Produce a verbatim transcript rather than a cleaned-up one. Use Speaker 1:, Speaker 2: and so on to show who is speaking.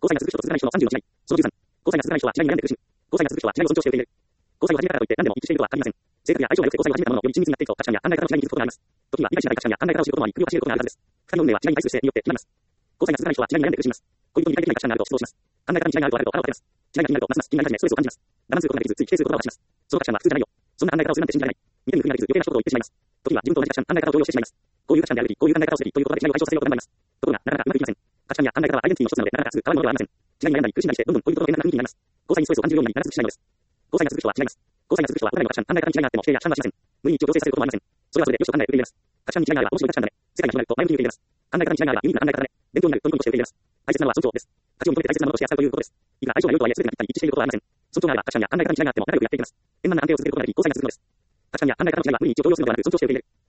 Speaker 1: 際が続く人と続かない人のさんじゅうの違い。そのじゅうさん。交際が続かない人は違いに悩んで苦しむ。交際が続く人は違いを尊重して受け入れる。交際を始めたからといって何でも一致しているとは限りません。性格や相性が良くて交際を始めたもののより親密になっていくと価値観や考え方の違いに気づくことがあります。時には理解しない価値観や考え方を知ることもあり、首をかしげることがあるはずです。二人の運命は違いに対する姿勢によって決まります。交際が続かない人は違いに悩んで苦しみます。恋人に理解できない価値観があると失望します。考え方に違いがあると腹を立てます。違いが気になるとますます気になり始めストレスを感じます。我慢することができずつい否定する言葉を発します。その価値観は普通じゃないよ。そんな考え方をするなんて信じられない。見て見ぬふりができず余計な一言を言ってしまいます。時には自分と同じ価値観、考え方を強要してしまいます。こういう価値観であるべき、こういう考え方をすべきという言葉で違いを解消させようと頑張ります。ところが、なかなかうまくいきません。価値観や考え方はアイデンティティの一つなので、なかなかすぐ変わるものではありません。違いに悩んだり苦しんだりして、どんどん恋人との連絡が不利になります。交際にストレスを感じるようになり、長続きしないのです。交際が続く人は違います。交際が続く人はお互いの価値観、考え方に違いがあっても否定や批判はしません。無理に一を強制させることもありません。それはそれでよしと考えて受け入れます。価値観に違いがあれば面白い価値観だね。世界が広がると前向きに受け入れます。考え方に違いがあればユニークな考え方だね。勉強になるとニコニコして受け入れます。大切なのは尊重です。価値を認めて大切なものとして扱うということです。いくら相性が良いとはいえ全てがぴったり一致していることはありません。尊重があれば価値観や考え方に違いがあっても仲良くやっていきます。円満な安定を続けることができ、交際が続くのです。価値観や考え方の違いは無理に一を強要するのではなく尊重して受け入れる。